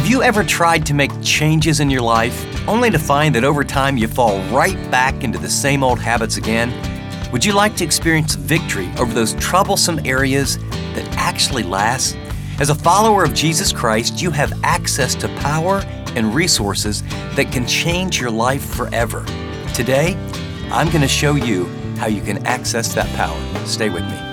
Have you ever tried to make changes in your life, only to find that over time you fall right back into the same old habits again? Would you like to experience victory over those troublesome areas that actually last? As a follower of Jesus Christ, you have access to power and resources that can change your life forever. Today, I'm going to show you how you can access that power. Stay with me.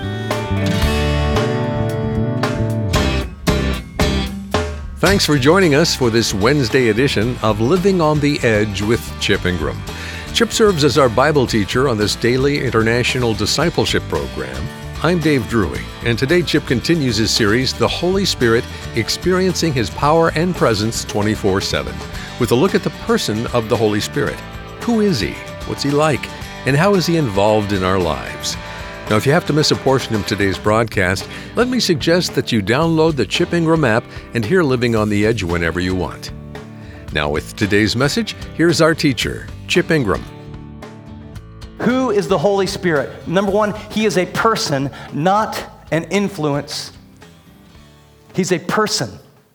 Thanks for joining us for this Wednesday edition of Living on the Edge with Chip Ingram. Chip serves as our Bible teacher on this daily international discipleship program. I'm Dave Drury, and today Chip continues his series, The Holy Spirit, Experiencing His Power and Presence 24/7, with a look at the person of the Holy Spirit. Who is He? What's He like? And how is He involved in our lives? Now, if you have to miss a portion of today's broadcast, let me suggest that you download the Chip Ingram app and hear Living on the Edge whenever you want. Now, with today's message, here's our teacher, Chip Ingram. Who is the Holy Spirit? Number one, He is a person, not an influence. He's a person.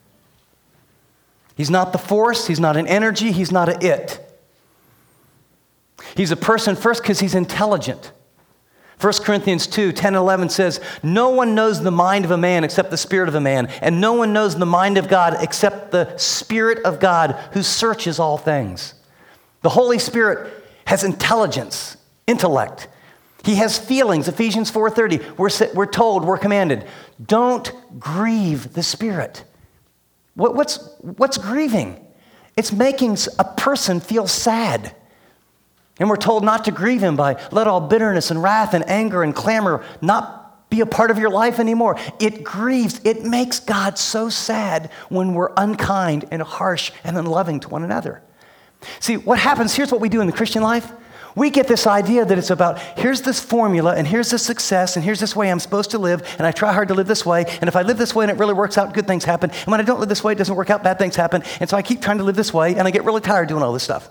He's not the force. He's not an energy. He's not an it. He's a person first because He's intelligent. 1 Corinthians 2, 10 and 11 says, "No one knows the mind of a man except the spirit of a man, and no one knows the mind of God except the Spirit of God who searches all things." The Holy Spirit has intelligence, intellect. He has feelings. Ephesians 4:30, we're told, we're commanded, don't grieve the Spirit. What's grieving? It's making a person feel sad. And we're told not to grieve Him by let all bitterness and wrath and anger and clamor not be a part of your life anymore. It grieves. It makes God so sad when we're unkind and harsh and unloving to one another. See, what happens, here's what we do in the Christian life. We get this idea that it's about, here's this formula, and here's this success, and here's this way I'm supposed to live, and I try hard to live this way, and if I live this way and it really works out, good things happen, and when I don't live this way, it doesn't work out, bad things happen, and so I keep trying to live this way, and I get really tired doing all this stuff.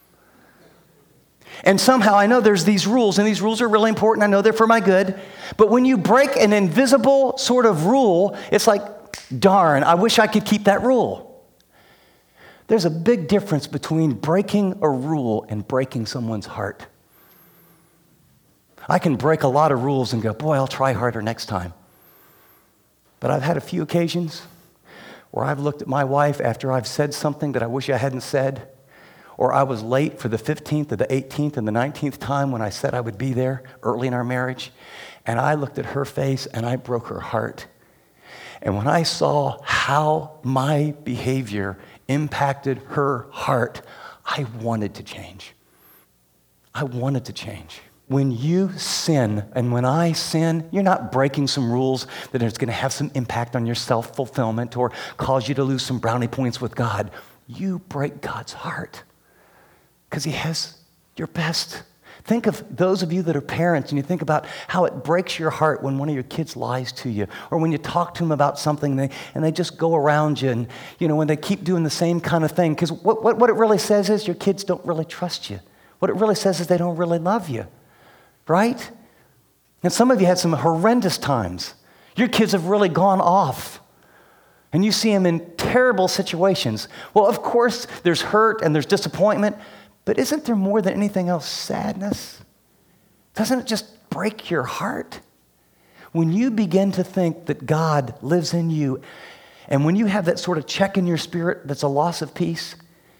And somehow I know there's these rules, and these rules are really important. I know they're for my good. But when you break an invisible sort of rule, it's like, darn, I wish I could keep that rule. There's a big difference between breaking a rule and breaking someone's heart. I can break a lot of rules and go, boy, I'll try harder next time. But I've had a few occasions where I've looked at my wife after I've said something that I wish I hadn't said, or I was late for the 15th or the 18th and the 19th time when I said I would be there early in our marriage. And I looked at her face and I broke her heart. And when I saw how my behavior impacted her heart, I wanted to change. I wanted to change. When you sin, and when I sin, you're not breaking some rules that is going to have some impact on your self-fulfillment or cause you to lose some brownie points with God. You break God's heart. Because He has your best. Think of those of you that are parents, and you think about how it breaks your heart when one of your kids lies to you, or when you talk to them about something and they just go around you, and when they keep doing the same kind of thing. Because what it really says is your kids don't really trust you. What it really says is they don't really love you, right? And some of you had some horrendous times. Your kids have really gone off. And you see them in terrible situations. Well, of course, there's hurt and there's disappointment. But isn't there more than anything else sadness? Doesn't it just break your heart? When you begin to think that God lives in you, and when you have that sort of check in your spirit that's a loss of peace,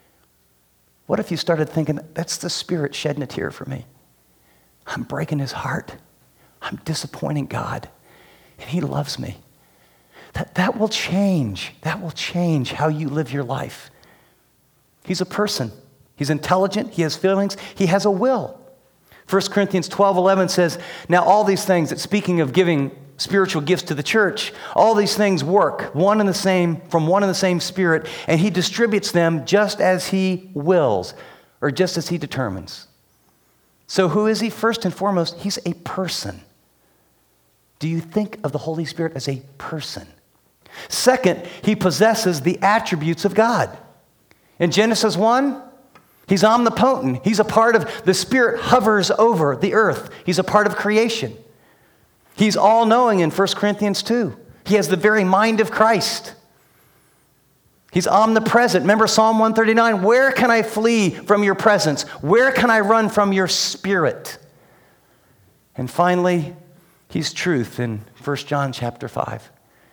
what if you started thinking, that's the Spirit shedding a tear for me? I'm breaking His heart. I'm disappointing God, and He loves me. That will change. That will change how you live your life. He's a person. He's intelligent, He has feelings, He has a will. 1 Corinthians 12:11 says, now all these things, that speaking of giving spiritual gifts to the church, all these things work from one and the same Spirit, and He distributes them just as He wills, or just as He determines. So who is He? First and foremost, He's a person. Do you think of the Holy Spirit as a person? Second, He possesses the attributes of God. In Genesis 1, He's omnipotent. He's a part of, the Spirit hovers over the earth. He's a part of creation. He's all-knowing in 1 Corinthians 2. He has the very mind of Christ. He's omnipresent. Remember Psalm 139, where can I flee from your presence? Where can I run from your spirit? And finally, he's truth in 1 John chapter 5.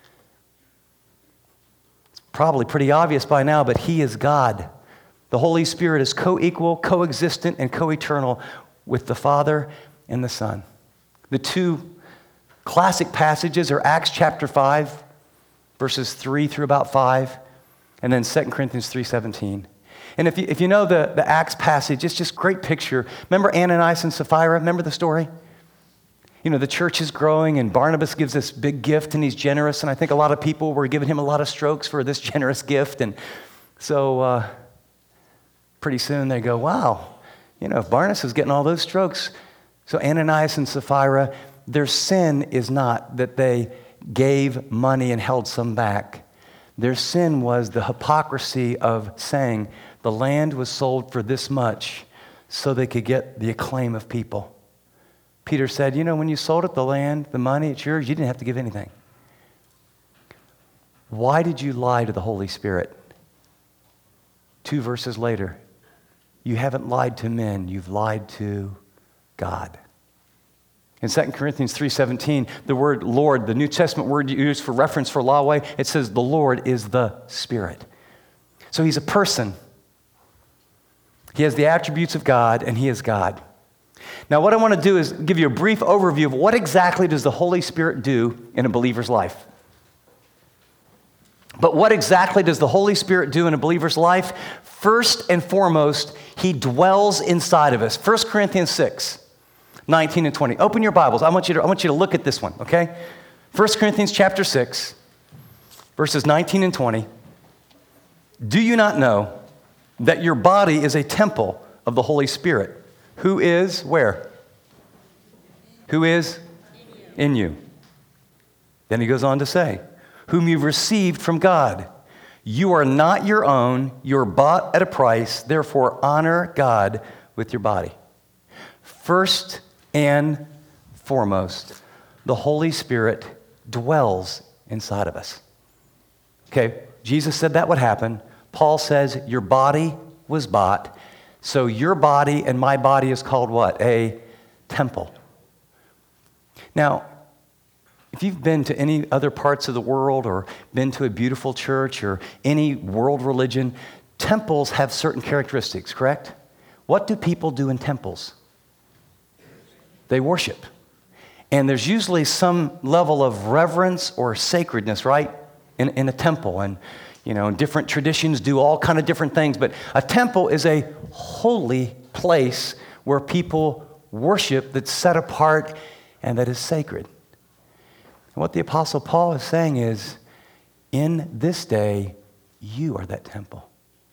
It's probably pretty obvious by now, but he is God. The Holy Spirit is co-equal, co-existent, and co-eternal with the Father and the Son. The two classic passages are Acts chapter 5, verses 3 through about 5, and then 2 Corinthians 3:17. And if you know the Acts passage, it's just a great picture. Remember Ananias and Sapphira? Remember the story? You know, the church is growing, and Barnabas gives this big gift, and he's generous, and I think a lot of people were giving him a lot of strokes for this generous gift, and so pretty soon they go, wow, you know, if Barnabas is getting all those strokes. So Ananias and Sapphira, their sin is not that they gave money and held some back. Their sin was the hypocrisy of saying the land was sold for this much so they could get the acclaim of people. Peter said, you know, when you sold it, the land, the money, it's yours, you didn't have to give anything. Why did you lie to the Holy Spirit? 2 verses later, you haven't lied to men, you've lied to God. In 2 Corinthians 3:17, the word Lord, the New Testament word used for reference for Yahweh, it says the Lord is the Spirit. So he's a person. He has the attributes of God, and he is God. Now what I want to do is give you a brief overview of what exactly does the Holy Spirit do in a believer's life. But what exactly does the Holy Spirit do in a believer's life? First and foremost, he dwells inside of us. 1 Corinthians 6:19 and 20. Open your Bibles. I want you to look at this one, okay? 1 Corinthians chapter 6, verses 19 and 20. Do you not know that your body is a temple of the Holy Spirit, who is where? Who is? In you. Then he goes on to say, whom you've received from God. You are not your own. You're bought at a price. Therefore, honor God with your body. First and foremost, the Holy Spirit dwells inside of us. Okay, Jesus said that would happen. Paul says your body was bought. So your body and my body is called what? A temple. Now, if you've been to any other parts of the world or been to a beautiful church or any world religion, temples have certain characteristics, correct? What do people do in temples? They worship. And there's usually some level of reverence or sacredness, right? In a temple. And, you know, different traditions do all kind of different things. But a temple is a holy place where people worship that's set apart and that is sacred. And what the Apostle Paul is saying is, in this day, you are that temple.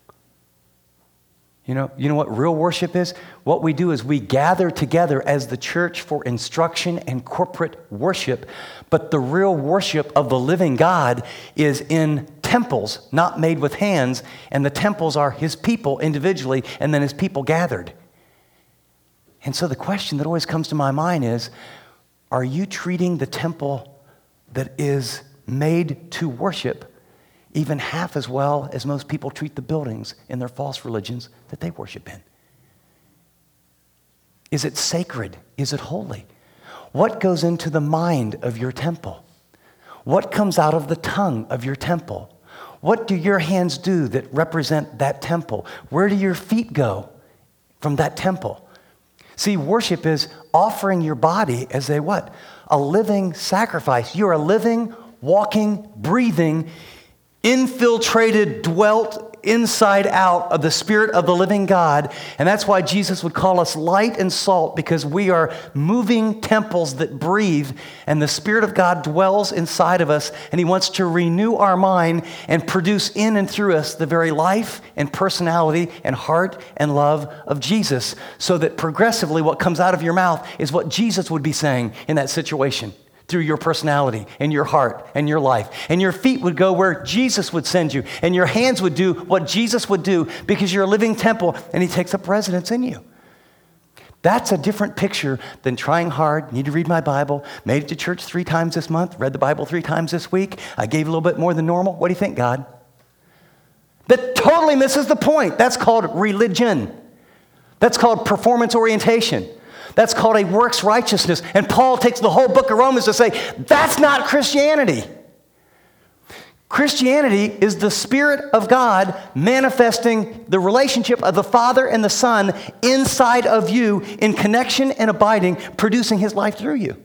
You know what real worship is? What we do is we gather together as the church for instruction and corporate worship, but the real worship of the living God is in temples, not made with hands, and the temples are his people individually, and then his people gathered. And so the question that always comes to my mind is, are you treating the temple that is made to worship even half as well as most people treat the buildings in their false religions that they worship in? Is it sacred? Is it holy? What goes into the mind of your temple? What comes out of the tongue of your temple? What do your hands do that represent that temple? Where do your feet go from that temple? See, worship is offering your body as a what? A living sacrifice. You're a living, walking, breathing, infiltrated, dwelt inside out of the Spirit of the living God. And that's why Jesus would call us light and salt, because we are moving temples that breathe, and the Spirit of God dwells inside of us, and he wants to renew our mind and produce in and through us the very life and personality and heart and love of Jesus, so that progressively what comes out of your mouth is what Jesus would be saying in that situation. Through your personality and your heart and your life. And your feet would go where Jesus would send you. And your hands would do what Jesus would do, because you're a living temple and he takes up residence in you. That's a different picture than trying hard. Need to read my Bible. Made it to church 3 times this month. Read the Bible 3 times this week. I gave a little bit more than normal. What do you think, God? that totally misses the point. That's called religion. That's called performance orientation. That's called a works righteousness. And Paul takes the whole book of Romans to say, that's not Christianity. Christianity is the Spirit of God manifesting the relationship of the Father and the Son inside of you in connection and abiding, producing His life through you.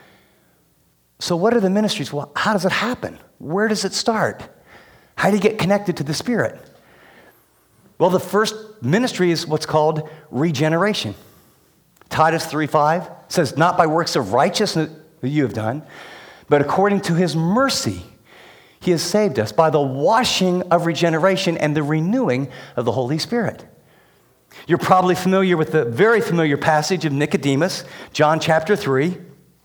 So what are the ministries? Well, how does it happen? Where does it start? How do you get connected to the Spirit? Well, the first ministry is what's called regeneration. Titus 3:5 says, not by works of righteousness that you have done, but according to His mercy, He has saved us by the washing of regeneration and the renewing of the Holy Spirit. You're probably familiar with the very familiar passage of Nicodemus, John chapter 3.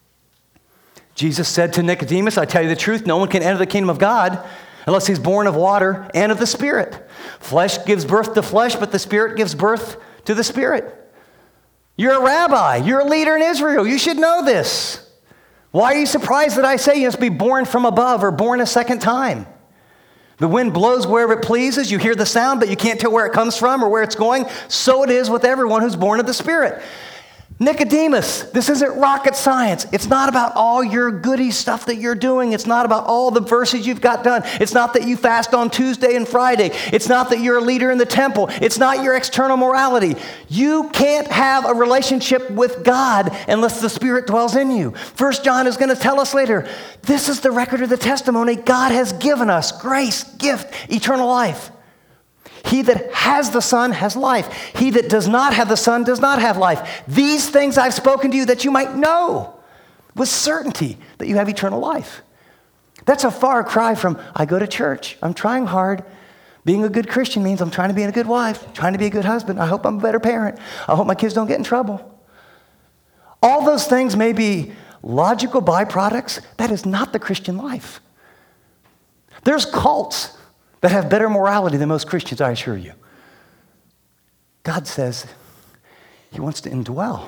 Jesus said to Nicodemus, I tell you the truth, no one can enter the kingdom of God unless he's born of water and of the Spirit. Flesh gives birth to flesh, but the Spirit gives birth to the Spirit. You're a rabbi. You're a leader in Israel. You should know this. Why are you surprised that I say you must be born from above or born a second time? The wind blows wherever it pleases. You hear the sound, but you can't tell where it comes from or where it's going. So it is with everyone who's born of the Spirit. Nicodemus, this isn't rocket science. It's not about all your goody stuff that you're doing. It's not about all the verses you've got done. It's not that you fast on Tuesday and Friday. It's not that you're a leader in the temple. It's not your external morality. You can't have a relationship with God unless the Spirit dwells in you. 1 John is going to tell us later, this is the record of the testimony. God has given us grace, gift, eternal life. He that has the Son has life. He that does not have the Son does not have life. These things I've spoken to you that you might know with certainty that you have eternal life. That's a far cry from, I go to church, I'm trying hard. Being a good Christian means I'm trying to be a good wife, trying to be a good husband. I hope I'm a better parent. I hope my kids don't get in trouble. All those things may be logical byproducts. That is not the Christian life. There's cults that have better morality than most Christians, I assure you. God says He wants to indwell.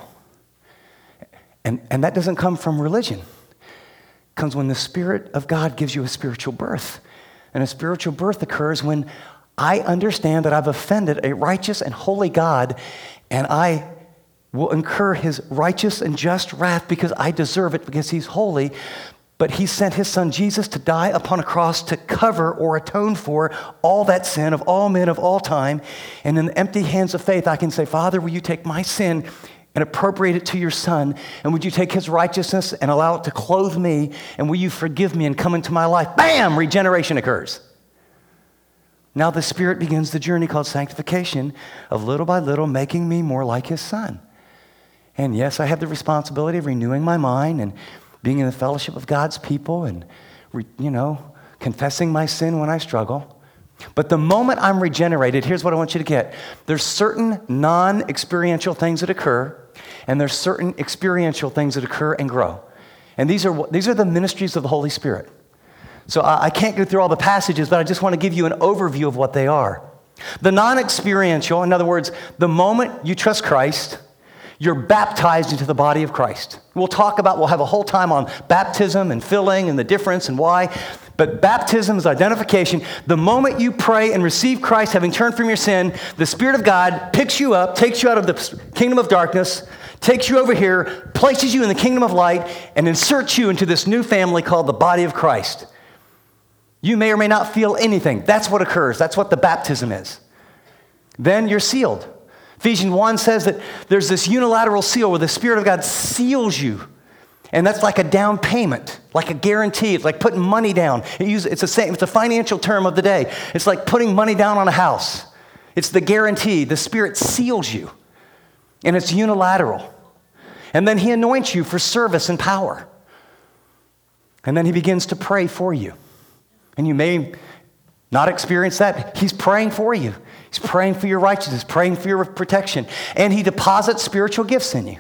And that doesn't come from religion. It comes when the Spirit of God gives you a spiritual birth. And a spiritual birth occurs when I understand that I've offended a righteous and holy God, and I will incur His righteous and just wrath because I deserve it, because He's holy. But He sent His Son Jesus to die upon a cross to cover or atone for all that sin of all men of all time. And in the empty hands of faith, I can say, Father, will you take my sin and appropriate it to your Son? And would you take His righteousness and allow it to clothe me? And will you forgive me and come into my life? Bam! Regeneration occurs. Now the Spirit begins the journey called sanctification of little by little making me more like His Son. And yes, I have the responsibility of renewing my mind and being in the fellowship of God's people and, confessing my sin when I struggle. But the moment I'm regenerated, here's what I want you to get. There's certain non-experiential things that occur, and there's certain experiential things that occur and grow. And these are the ministries of the Holy Spirit. So I can't go through all the passages, but I just want to give you an overview of what they are. The non-experiential, in other words, the moment you trust Christ, you're baptized into the body of Christ. We'll have a whole time on baptism and filling and the difference and why. But baptism is identification. The moment you pray and receive Christ, having turned from your sin, the Spirit of God picks you up, takes you out of the kingdom of darkness, takes you over here, places you in the kingdom of light, and inserts you into this new family called the body of Christ. You may or may not feel anything. That's what occurs. That's what the baptism is. Then you're sealed. Ephesians 1 says that there's this unilateral seal where the Spirit of God seals you. And that's like a down payment, like a guarantee. It's like putting money down. It's a financial term of the day. It's like putting money down on a house. It's the guarantee. The Spirit seals you. And it's unilateral. And then He anoints you for service and power. And then He begins to pray for you. And you may not experience that. He's praying for you. He's praying for your righteousness, praying for your protection. And He deposits spiritual gifts in you.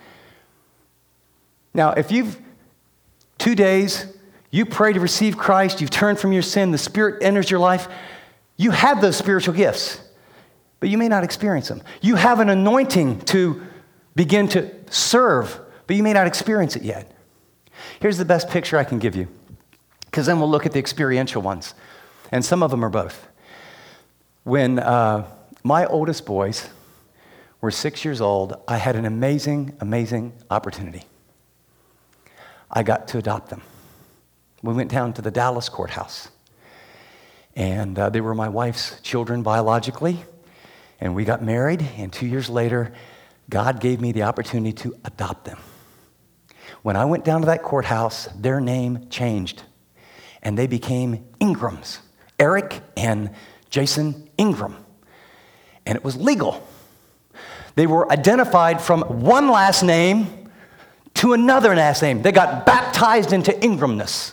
Now, if 2 days, you pray to receive Christ, you've turned from your sin, the Spirit enters your life, you have those spiritual gifts, but you may not experience them. You have an anointing to begin to serve, but you may not experience it yet. Here's the best picture I can give you, because then we'll look at the experiential ones, and some of them are both. When my oldest boys were 6 years old, I had an amazing, amazing opportunity. I got to adopt them. We went down to the Dallas courthouse. And they were my wife's children biologically. And we got married, and 2 years later, God gave me the opportunity to adopt them. When I went down to that courthouse, their name changed, and they became Ingrams, Eric and Jason Ingram. And it was legal. They were identified from one last name to another last name. They got baptized into Ingramness.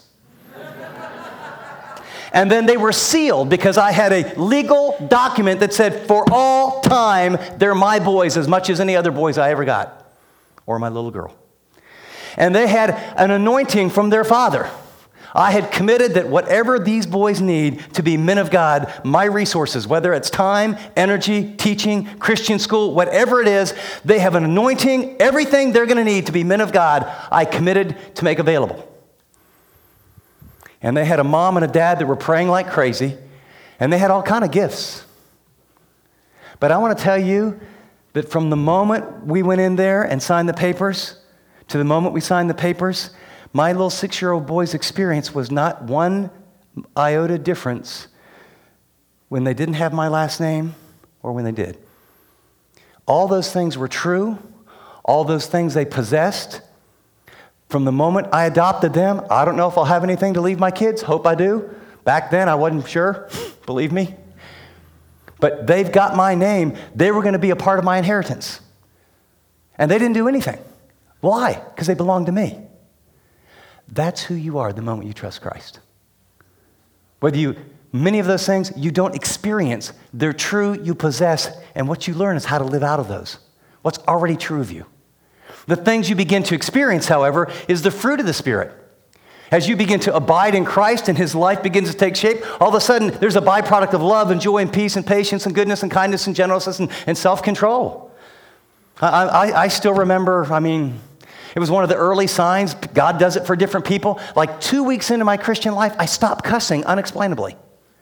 And then they were sealed because I had a legal document that said, for all time, they're my boys as much as any other boys I ever got, or my little girl. And they had an anointing from their father. I had committed that whatever these boys need to be men of God, my resources, whether it's time, energy, teaching, Christian school, whatever it is, they have an anointing, everything they're going to need to be men of God, I committed to make available. And they had a mom and a dad that were praying like crazy, and they had all kind of gifts. But I want to tell you that from the moment we went in there and signed the papers to the moment we signed the papers, my little 6-year-old boy's experience was not one iota difference when they didn't have my last name or when they did. All those things were true. All those things they possessed. From the moment I adopted them, I don't know if I'll have anything to leave my kids. Hope I do. Back then, I wasn't sure. Believe me. But they've got my name. They were going to be a part of my inheritance. And they didn't do anything. Why? Because they belong to me. That's who you are the moment you trust Christ. Many of those things you don't experience, they're true, you possess, and what you learn is how to live out of those. What's already true of you. The things you begin to experience, however, is the fruit of the Spirit. As you begin to abide in Christ and His life begins to take shape, all of a sudden there's a byproduct of love and joy and peace and patience and goodness and kindness and gentleness and self-control. I still remember, it was one of the early signs. God does it for different people. Like 2 weeks into my Christian life, I stopped cussing unexplainably.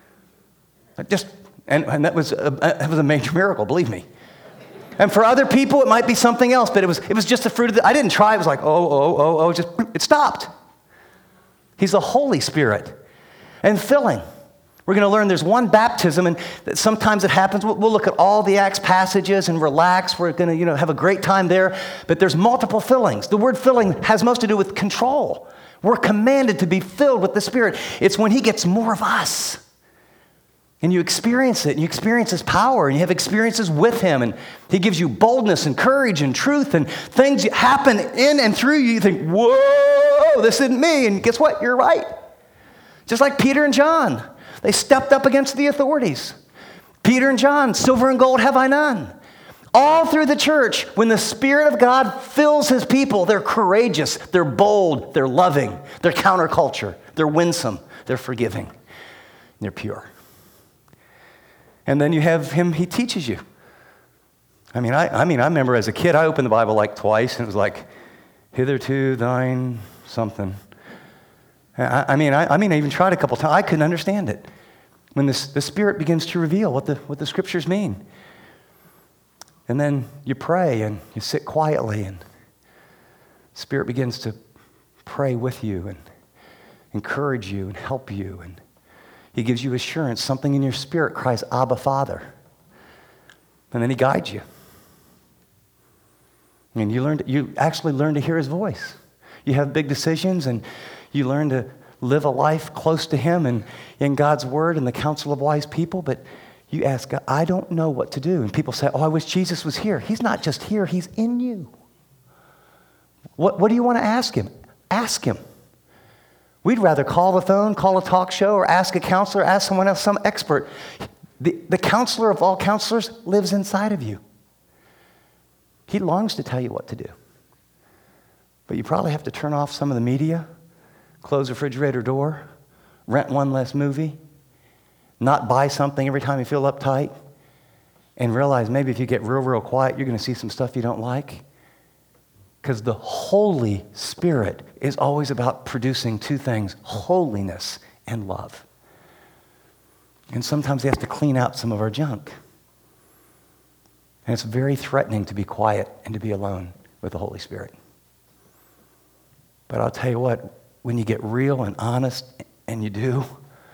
And that was a major miracle, believe me. And for other people, it might be something else, but it was just the fruit of I didn't try. It was like, it stopped. He's the Holy Spirit. And filling. We're going to learn there's one baptism, and sometimes it happens. We'll look at all the Acts passages and relax. We're going to, have a great time there. But there's multiple fillings. The word filling has most to do with control. We're commanded to be filled with the Spirit. It's when He gets more of us. And you experience it, and you experience His power, and you have experiences with Him, and He gives you boldness and courage and truth, and things happen in and through you. You think, whoa, this isn't me. And guess what? You're right. Just like Peter and John. They stepped up against the authorities. Peter and John, silver and gold have I none. All through the church, when the Spirit of God fills His people, they're courageous, they're bold, they're loving, they're counterculture, they're winsome, they're forgiving, and they're pure. And then you have Him, He teaches you. I remember as a kid, I opened the Bible like twice, and it was like, hitherto thine something. I even tried a couple times. I couldn't understand it. When the Spirit begins to reveal what the Scriptures mean. And then you pray and you sit quietly, and the Spirit begins to pray with you and encourage you and help you. And He gives you assurance. Something in your spirit cries, Abba, Father. And then He guides you. And you actually learn to hear His voice. You have big decisions, and you learn to live a life close to Him and in God's Word and the counsel of wise people, but you ask God, I don't know what to do. And people say, I wish Jesus was here. He's not just here, He's in you. What do you want to ask Him? Ask Him. We'd rather call the phone, call a talk show, or ask a counselor, ask someone else, some expert. The counselor of all counselors lives inside of you. He longs to tell you what to do. But you probably have to turn off some of the media, close the refrigerator door, rent one less movie, not buy something every time you feel uptight, and realize maybe if you get real quiet, you're going to see some stuff you don't like. Because the Holy Spirit is always about producing two things, holiness and love. And sometimes He has to clean out some of our junk. And it's very threatening to be quiet and to be alone with the Holy Spirit. But I'll tell you what, when you get real and honest, and you do,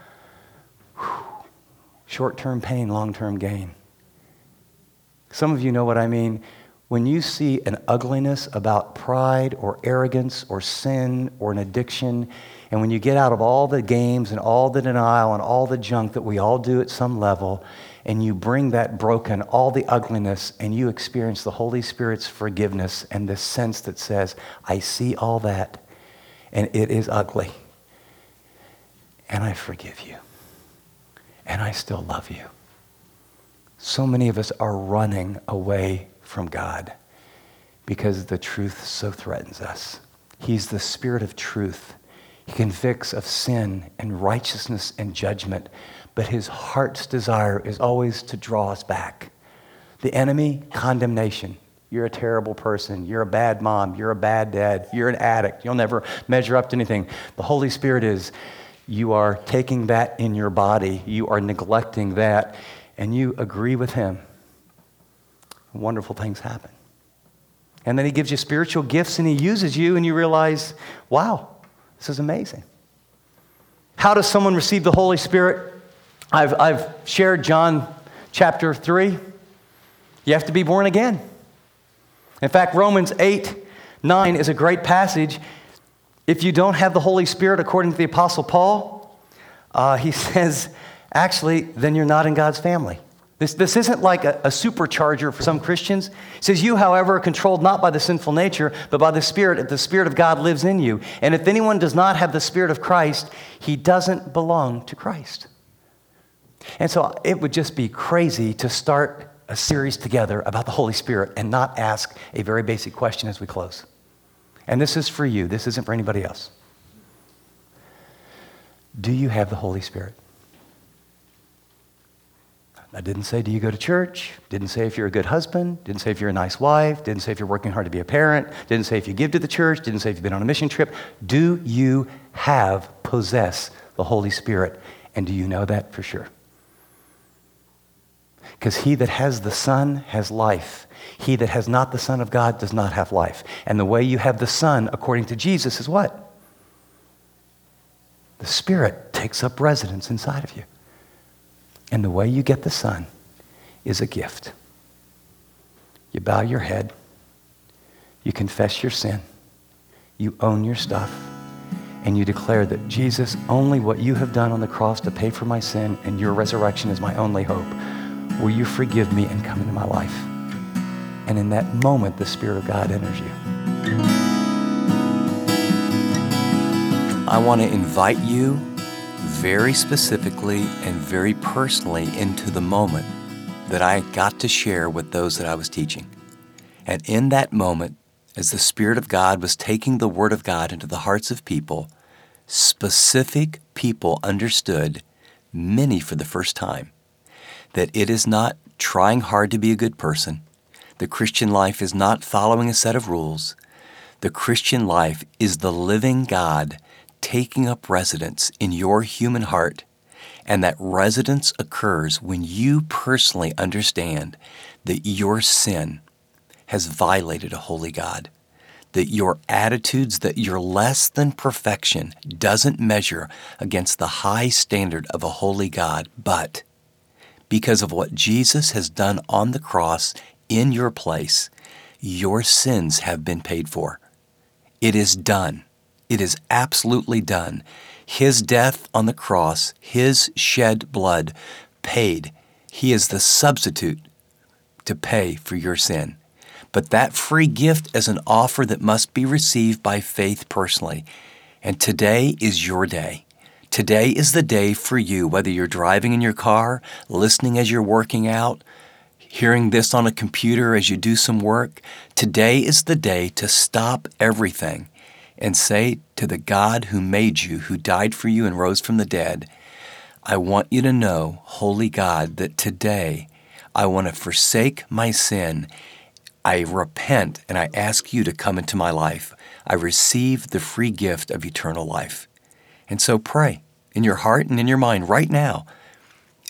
short-term pain, long-term gain. Some of you know what I mean. When you see an ugliness about pride or arrogance or sin or an addiction, and when you get out of all the games and all the denial and all the junk that we all do at some level, and you bring that broken, all the ugliness, and you experience the Holy Spirit's forgiveness and this sense that says, I see all that, and it is ugly, and I forgive you, and I still love you. So many of us are running away from God because the truth so threatens us. He's the Spirit of truth. He convicts of sin and righteousness and judgment, but His heart's desire is always to draw us back. The enemy, condemnation. You're a terrible person. You're a bad mom. You're a bad dad. You're an addict. You'll never measure up to anything. The Holy Spirit is, you are taking that in your body. You are neglecting that, and you agree with Him. Wonderful things happen. And then He gives you spiritual gifts and He uses you, and you realize, wow, this is amazing. How does someone receive the Holy Spirit? I've shared John chapter 3. You have to be born again. In fact, Romans 8:9 is a great passage. If you don't have the Holy Spirit, according to the Apostle Paul, he says, actually, then you're not in God's family. This isn't like a supercharger for some Christians. It says, you, however, are controlled not by the sinful nature, but by the Spirit, if the Spirit of God lives in you. And if anyone does not have the Spirit of Christ, he doesn't belong to Christ. And so it would just be crazy to start a series together about the Holy Spirit and not ask a very basic question as we close. And this is for you. This isn't for anybody else. Do you have the Holy Spirit? I didn't say, do you go to church? Didn't say if you're a good husband. Didn't say if you're a nice wife. Didn't say if you're working hard to be a parent. Didn't say if you give to the church. Didn't say if you've been on a mission trip. Do you possess the Holy Spirit? And do you know that for sure? Because he that has the Son has life. He that has not the Son of God does not have life. And the way you have the Son, according to Jesus, is what? The Spirit takes up residence inside of you. And the way you get the Son is a gift. You bow your head. You confess your sin. You own your stuff. And you declare that, Jesus, only what you have done on the cross to pay for my sin and your resurrection is my only hope. Will you forgive me and come into my life? And in that moment, the Spirit of God enters you. I want to invite you very specifically and very personally into the moment that I got to share with those that I was teaching. And in that moment, as the Spirit of God was taking the Word of God into the hearts of people, specific people understood, many for the first time, that it is not trying hard to be a good person. The Christian life is not following a set of rules. The Christian life is the living God taking up residence in your human heart, and that residence occurs when you personally understand that your sin has violated a holy God, that your attitudes, that your less than perfection doesn't measure against the high standard of a holy God, but because of what Jesus has done on the cross in your place, your sins have been paid for. It is done. It is absolutely done. His death on the cross, His shed blood paid. He is the substitute to pay for your sin. But that free gift is an offer that must be received by faith personally. And today is your day. Today is the day for you, whether you're driving in your car, listening as you're working out, hearing this on a computer as you do some work. Today is the day to stop everything and say to the God who made you, who died for you and rose from the dead, I want you to know, holy God, that today I want to forsake my sin. I repent and I ask you to come into my life. I receive the free gift of eternal life. And so pray in your heart and in your mind right now.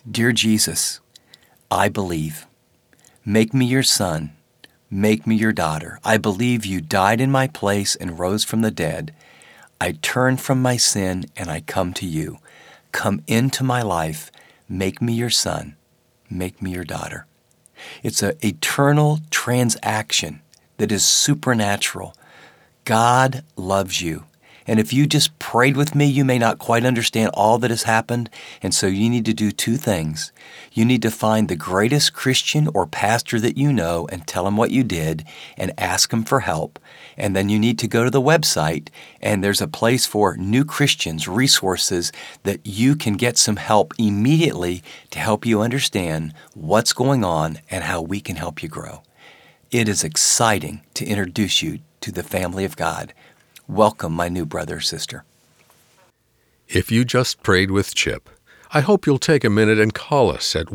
Dear Jesus, I believe. Make me your son. Make me your daughter. I believe you died in my place and rose from the dead. I turn from my sin and I come to you. Come into my life. Make me your son. Make me your daughter. It's an eternal transaction that is supernatural. God loves you. And if you just prayed with me, you may not quite understand all that has happened. And so you need to do two things. You need to find the greatest Christian or pastor that you know and tell him what you did and ask him for help. And then you need to go to the website, and there's a place for new Christians, resources that you can get some help immediately to help you understand what's going on and how we can help you grow. It is exciting to introduce you to the family of God. Welcome, my new brother or sister. If you just prayed with Chip, I hope you'll take a minute and call us at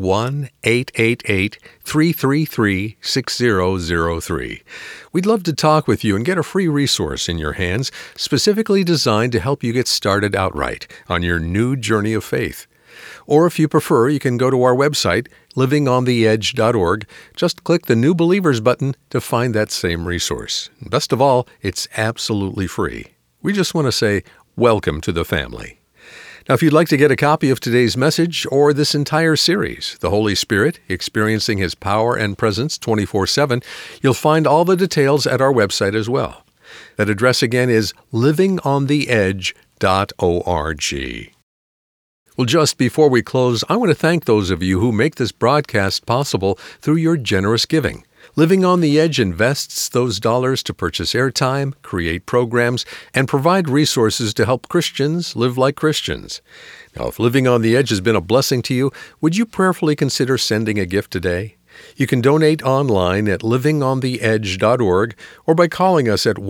1-888-333-6003. We'd love to talk with you and get a free resource in your hands specifically designed to help you get started outright on your new journey of faith. Or if you prefer, you can go to our website, livingontheedge.org. Just click the New Believers button to find that same resource. Best of all, it's absolutely free. We just want to say, welcome to the family. Now, if you'd like to get a copy of today's message or this entire series, The Holy Spirit, Experiencing His Power and Presence 24/7, you'll find all the details at our website as well. That address again is livingontheedge.org. Well, just before we close, I want to thank those of you who make this broadcast possible through your generous giving. Living on the Edge invests those dollars to purchase airtime, create programs, and provide resources to help Christians live like Christians. Now, if Living on the Edge has been a blessing to you, would you prayerfully consider sending a gift today? You can donate online at livingontheedge.org or by calling us at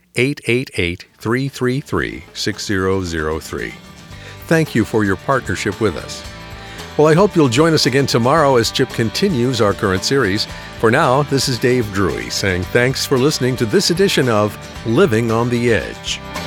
1-888-333-6003. Thank you for your partnership with us. Well, I hope you'll join us again tomorrow as Chip continues our current series. For now, this is Dave Drury saying thanks for listening to this edition of Living on the Edge.